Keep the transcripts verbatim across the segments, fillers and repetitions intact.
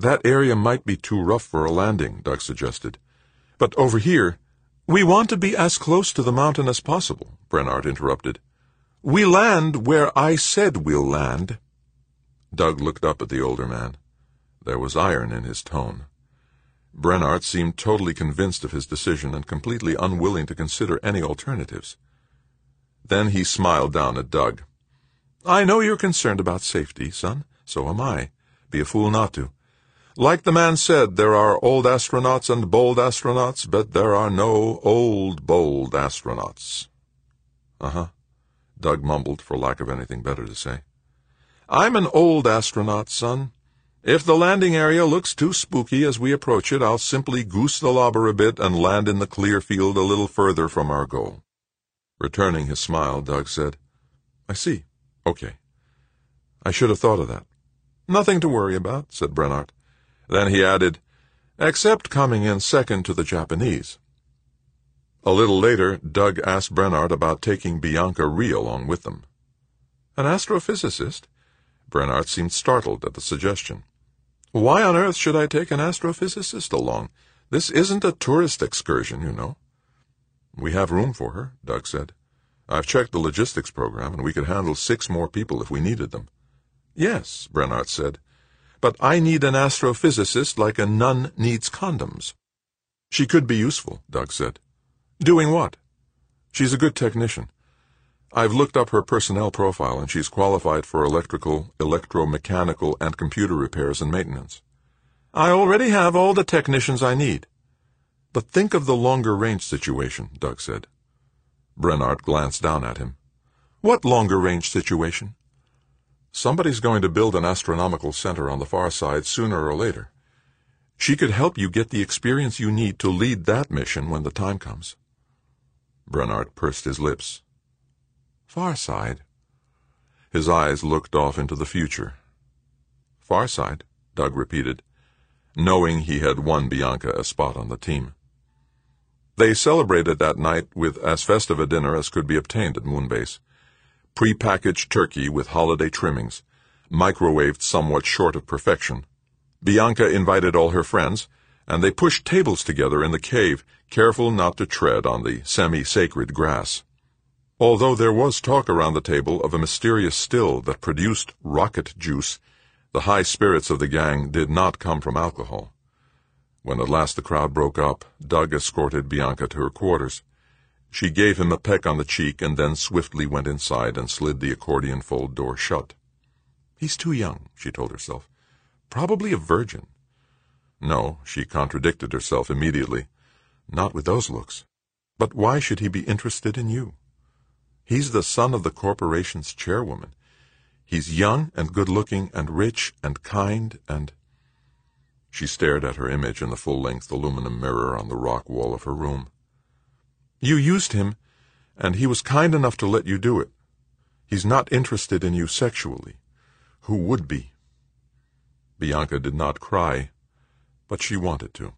That area might be too rough for a landing, Doug suggested. But over here— We want to be as close to the mountain as possible, Brennard interrupted. We land where I said we'll land. Doug looked up at the older man. There was iron in his tone. Brennard seemed totally convinced of his decision and completely unwilling to consider any alternatives. Then he smiled down at Doug. I know you're concerned about safety, son. So am I. Be a fool not to. Like the man said, there are old astronauts and bold astronauts, but there are no old, bold astronauts. Uh-huh, Doug mumbled for lack of anything better to say. I'm an old astronaut, son. If the landing area looks too spooky as we approach it, I'll simply goose the lobber a bit and land in the clear field a little further from our goal. Returning his smile, Doug said, I see. Okay. I should have thought of that. Nothing to worry about, said Brennard. Then he added, except coming in second to the Japanese. A little later, Doug asked Brennard about taking Bianca Rhee along with them. An astrophysicist? Brennard seemed startled at the suggestion. Why on earth should I take an astrophysicist along? This isn't a tourist excursion, you know. We have room for her, Doug said. I've checked the logistics program, and we could handle six more people if we needed them. Yes, Brennard said, but I need an astrophysicist like a nun needs condoms. She could be useful, Doug said. Doing what? She's a good technician. I've looked up her personnel profile, and she's qualified for electrical, electromechanical, and computer repairs and maintenance. I already have all the technicians I need. But think of the longer-range situation, Doug said. Brennard glanced down at him. What longer-range situation? Somebody's going to build an astronomical center on the far side sooner or later. She could help you get the experience you need to lead that mission when the time comes. Brennard pursed his lips. Far side? His eyes looked off into the future. Far side, Doug repeated, knowing he had won Bianca a spot on the team. They celebrated that night with as festive a dinner as could be obtained at Moonbase. Pre-packaged turkey with holiday trimmings, microwaved somewhat short of perfection. Bianca invited all her friends, and they pushed tables together in the cave, careful not to tread on the semi-sacred grass. Although there was talk around the table of a mysterious still that produced rocket juice, the high spirits of the gang did not come from alcohol. When at last the crowd broke up, Doug escorted Bianca to her quarters. She gave him a peck on the cheek and then swiftly went inside and slid the accordion fold door shut. He's too young, she told herself. Probably a virgin. No, she contradicted herself immediately. Not with those looks. But why should he be interested in you? He's the son of the corporation's chairwoman. He's young and good-looking and rich and kind and— She stared at her image in the full-length aluminum mirror on the rock wall of her room. You used him, and he was kind enough to let you do it. He's not interested in you sexually. Who would be? Bianca did not cry, but she wanted to.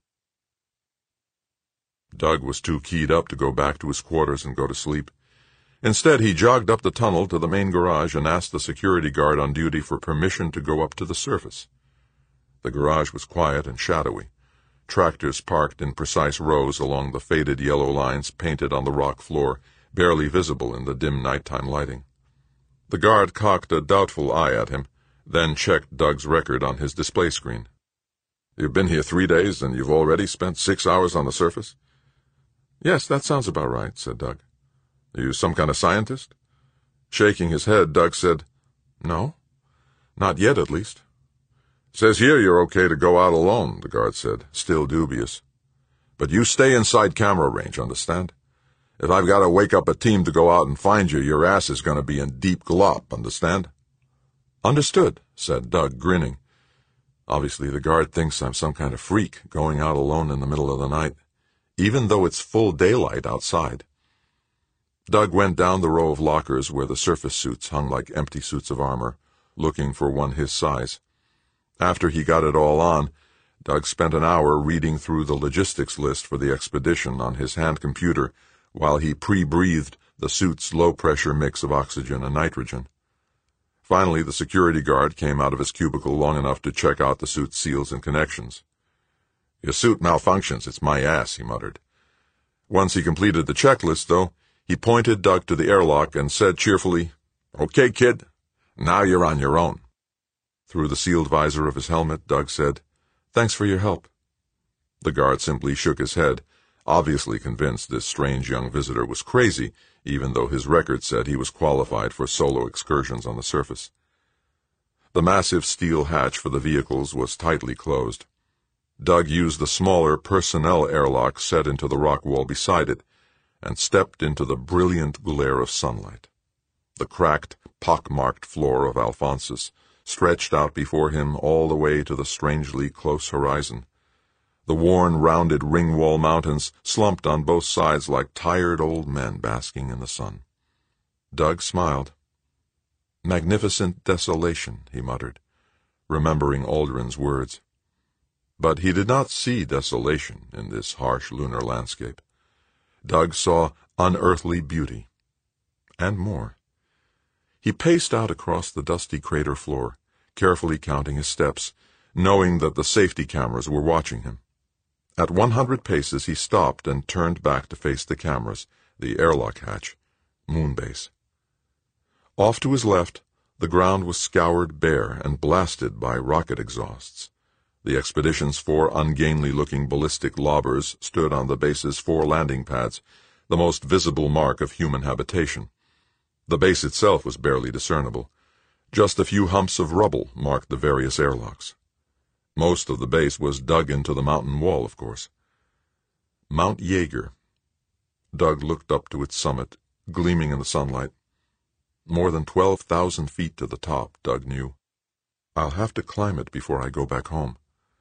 Doug was too keyed up to go back to his quarters and go to sleep. Instead, he jogged up the tunnel to the main garage and asked the security guard on duty for permission to go up to the surface. The garage was quiet and shadowy. Tractors parked in precise rows along the faded yellow lines painted on the rock floor, barely visible in the dim nighttime lighting. The guard cocked a doubtful eye at him, then checked Doug's record on his display screen. You've been here three days, and you've already spent six hours on the surface? Yes, that sounds about right, said Doug. Are you some kind of scientist? Shaking his head, Doug said, No, not yet at least. Says here you're okay to go out alone, the guard said, still dubious. But you stay inside camera range, understand? If I've got to wake up a team to go out and find you, your ass is going to be in deep glop, understand? Understood, said Doug, grinning. Obviously the guard thinks I'm some kind of freak going out alone in the middle of the night, even though it's full daylight outside. Doug went down the row of lockers where the surface suits hung like empty suits of armor, looking for one his size. After he got it all on, Doug spent an hour reading through the logistics list for the expedition on his hand computer while he pre-breathed the suit's low-pressure mix of oxygen and nitrogen. Finally, the security guard came out of his cubicle long enough to check out the suit's seals and connections. "Your suit malfunctions, it's my ass," he muttered. Once he completed the checklist, though, he pointed Doug to the airlock and said cheerfully, "Okay, kid, now you're on your own." Through the sealed visor of his helmet, Doug said, "Thanks for your help." The guard simply shook his head, obviously convinced this strange young visitor was crazy, even though his record said he was qualified for solo excursions on the surface. The massive steel hatch for the vehicles was tightly closed. Doug used the smaller personnel airlock set into the rock wall beside it and stepped into the brilliant glare of sunlight. The cracked, pock-marked floor of Alphonsus stretched out before him all the way to the strangely close horizon. The worn, rounded ring-wall mountains slumped on both sides like tired old men basking in the sun. Doug smiled. "Magnificent desolation," he muttered, remembering Aldrin's words. But he did not see desolation in this harsh lunar landscape. Doug saw unearthly beauty. And more. He paced out across the dusty crater floor, carefully counting his steps, knowing that the safety cameras were watching him. At one hundred paces he stopped and turned back to face the cameras, the airlock hatch, Moonbase. Off to his left, the ground was scoured bare and blasted by rocket exhausts. The expedition's four ungainly-looking ballistic lobbers stood on the base's four landing pads, the most visible mark of human habitation. The base itself was barely discernible. Just a few humps of rubble marked the various airlocks. Most of the base was dug into the mountain wall, of course. Mount Yeager. Doug looked up to its summit, gleaming in the sunlight. More than twelve thousand feet to the top, Doug knew. I'll have to climb it before I go back home.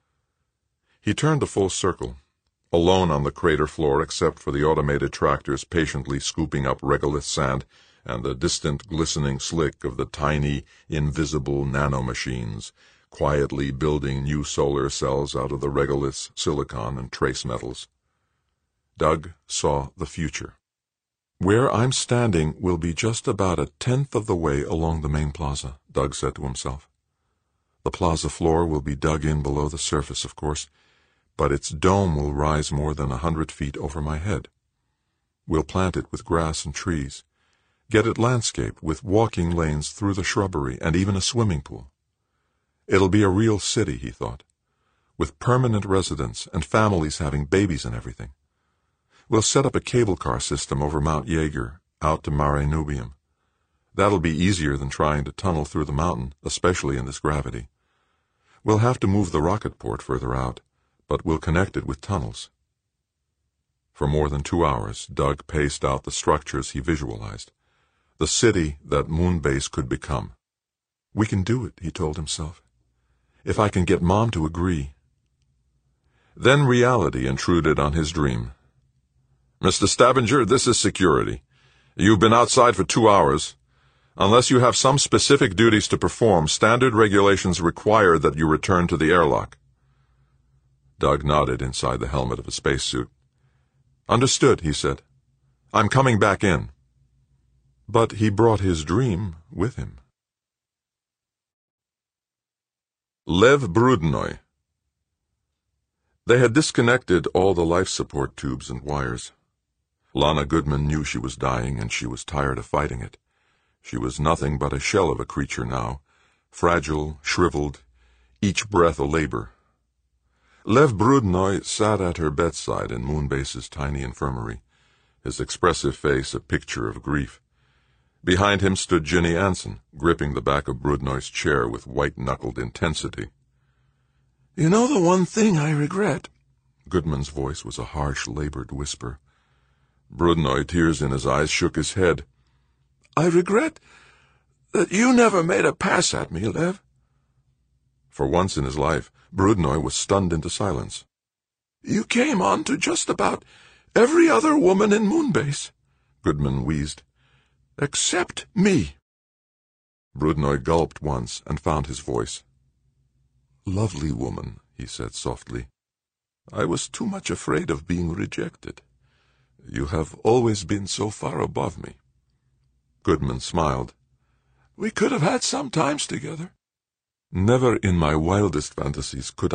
He turned a full circle, alone on the crater floor except for the automated tractors patiently scooping up regolith sand and the distant glistening slick of the tiny, invisible nanomachines, quietly building new solar cells out of the regolith's silicon and trace metals. Doug saw the future. Where I'm standing will be just about a tenth of the way along the main plaza, Doug said to himself. The plaza floor will be dug in below the surface, of course, but its dome will rise more than a hundred feet over my head. We'll plant it with grass and trees, get it landscaped with walking lanes through the shrubbery and even a swimming pool. It'll be a real city, he thought, with permanent residents and families having babies and everything. We'll set up a cable car system over Mount Yeager, out to Mare Nubium. That'll be easier than trying to tunnel through the mountain, especially in this gravity. We'll have to move the rocket port further out, but we'll connect it with tunnels. For more than two hours, Doug paced out the structures he visualized, the city that Moonbase could become. We can do it, he told himself, if I can get Mom to agree. Then reality intruded on his dream. Mister Stavanger, this is security. You've been outside for two hours. Unless you have some specific duties to perform, standard regulations require that you return to the airlock. Doug nodded inside the helmet of a spacesuit. Understood, he said. I'm coming back in. But he brought his dream with him. Lev Brudnoy. They had disconnected all the life support tubes and wires. Lana Goodman knew she was dying, and she was tired of fighting it. She was nothing but a shell of a creature now, fragile, shriveled, each breath a labor. Lev Brudnoy sat at her bedside in Moonbase's tiny infirmary, his expressive face a picture of grief. Behind him stood Ginny Anson, gripping the back of Brudnoy's chair with white-knuckled intensity. You know the one thing I regret? Goodman's voice was a harsh, labored whisper. Brudnoy, tears in his eyes, shook his head. I regret that you never made a pass at me, Lev. For once in his life, Brudnoy was stunned into silence. You came on to just about every other woman in Moonbase, Goodman wheezed. Except me. Brudnoy gulped once and found his voice. Lovely woman, he said softly. I was too much afraid of being rejected. You have always been so far above me. Goodman smiled. We could have had some times together. Never in my wildest fantasies could